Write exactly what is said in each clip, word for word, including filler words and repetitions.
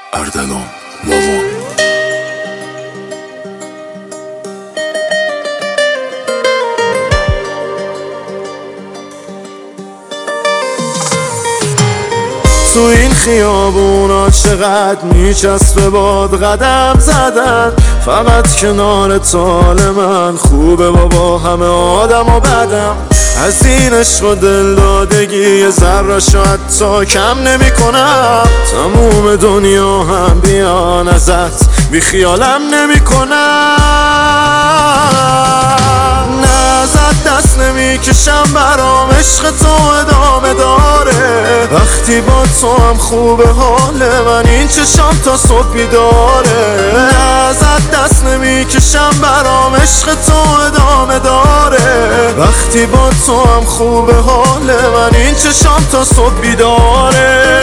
اردلان لاوان. تو این خیابونا چقدر میچسبه باد قدم زدن، فقط کنار تال من خوبه بابا، همه آدم و بدم. از این عشق و دلدادگی یه ذره شاید تا کم نمی کنم. تموم دنیا هم بیان ازت بی خیالم نمی کنم. نه ازت دست نمی کشم، برام عشق تو ادامه داره. وقتی با تو هم خوبه حال من، این چشام تا صبح بیداره. نه ازت دست نمی کشم، برام عشق تو ادامه داره. وقتی با تو هم خوبه حال من، این چشام تا صبح بیداره.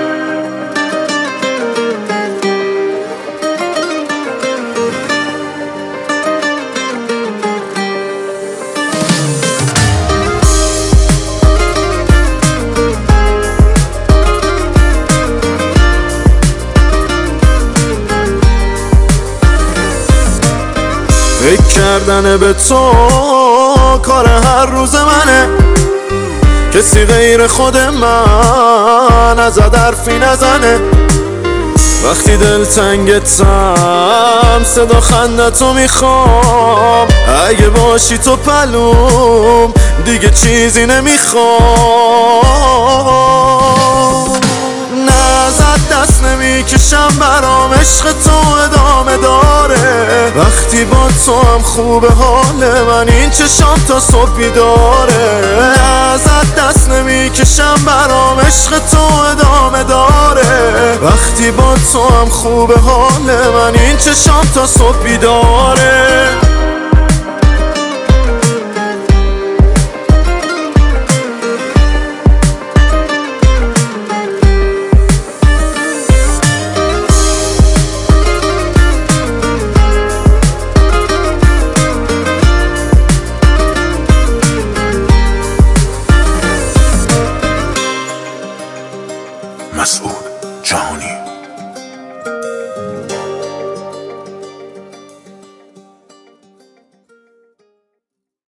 فکر کردن به تو کار هر روز منه، کسی غیر خود من ازت حرفی نزنه. وقتی دل تنگتم صدا خندتو میخوام، اگه باشی تو پلوم دیگه چیزی نمیخوام. نه ازت دست نمیکشم، برام عشق تو ادامه داره. وقتی با تو هم خوبه حال من، این چشام تا صبح بیداره. نه ازت دست نمیکشم، برام عشق تو ادامه داره. وقتی با تو هم خوبه حال من، این چشام تا صبح بیداره. مسعود جهانی.